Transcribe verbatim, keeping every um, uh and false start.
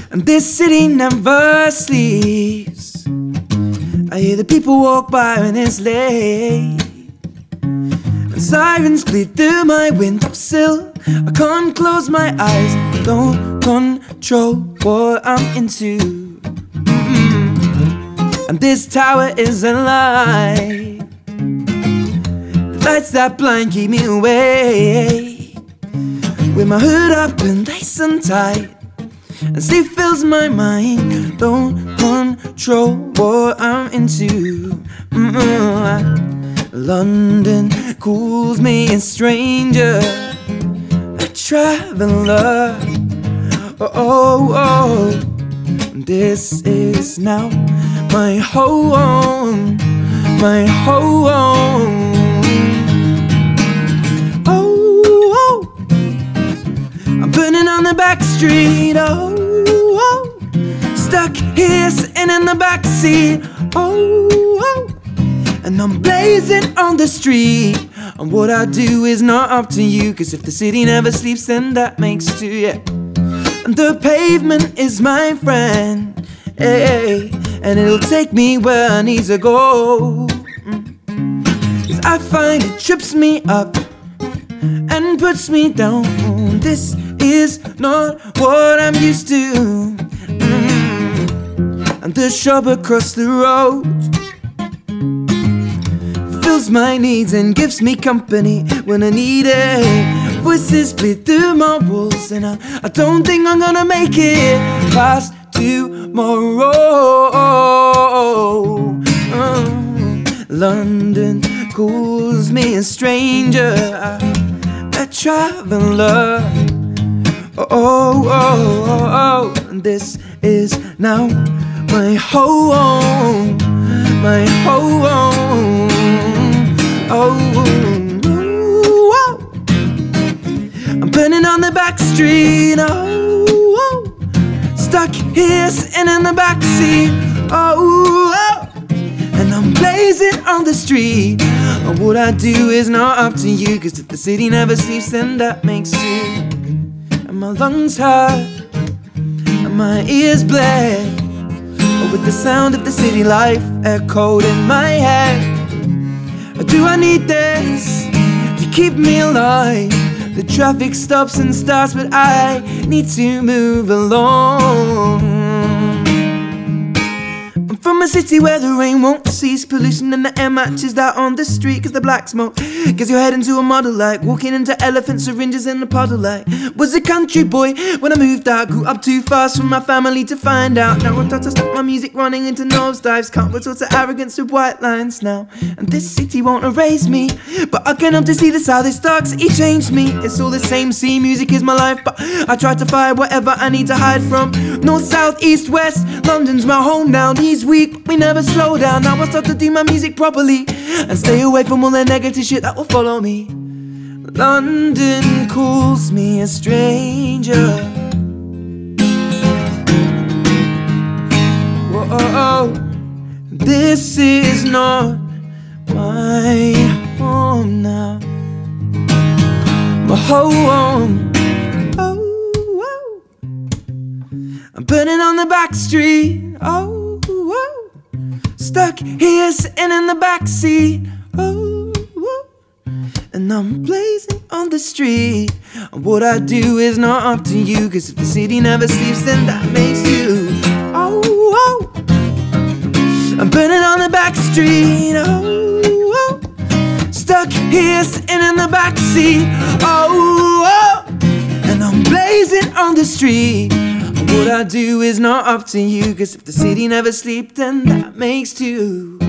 And this city never sleeps. I hear the people walk by when it's late, and sirens bleed through my windowsill. I can't close my eyes, don't control what I'm into. Mm-mm. And this tower is a lie. The lights that blind keep me awake, with my hood up and lace untied, and sleep fills my mind. Don't control what I'm into. Mm-mm. London calls me a stranger, a traveler. Oh, oh, oh. This is now my home, my home. Oh, oh. I'm burning on the back street. Oh, oh. Stuck here sitting in the back seat. Oh, oh. And I'm blazing on the street. And what I do is not up to you, 'cause if the city never sleeps, then that makes two, yeah. And the pavement is my friend, hey, and it'll take me where I need to go. 'Cause I find it trips me up and puts me down. This is not what I'm used to. Mm. And the shop across the road fills my needs and gives me company when I need it. Voices bleed through my walls, and I, I don't think I'm gonna make it past tomorrow. Oh, London calls me a stranger, a traveler. Oh, oh, oh, oh. This is now my home, my home. Oh, oh, I'm burning on the back street. Oh, oh. Stuck here sitting in the back seat. Oh, oh. And I'm blazing on the street. And what I do is not up to you, 'cause if the city never sleeps, then that makes two. And my lungs hurt and my ears bled, with the sound of the city life echoed in my head. Do I need this to keep me alive? The traffic stops and starts, but I need to move along. I'm from a city where the rain won't cease, pollution in the air matches that on the street, 'cause the black smoke gets your head into a muddle, like walking into elephant syringes in a puddle. Like was a country boy when I moved out, grew up too fast from my family to find out. Now I'm taught to stop my music running into nosedives, can't with sorts of arrogance with white lines now. And this city won't erase me, but I can help to see this how this dark city changed me. It's all the same, see, music is my life, but I try to find whatever I need to hide from. North, south, east, west, London's my home now. These week, but we never slow down. Now I start to do my music properly and stay away from all the negative shit that will follow me. London calls me a stranger. Whoa, this is not my home now. My home. Oh, oh. I'm burning on the back street. Oh, oh. Stuck here sitting in the back seat. Oh, oh. And I'm blazing on the street. And what I do is not up to you, 'cause if the city never sleeps, then that makes you. Oh, oh. I'm burning on the back street. Oh, oh. Stuck here sitting in the back seat. Oh, oh. And I'm blazing on the street. And what I do is not up to you, 'cause if the city never sleeps, then that makes two.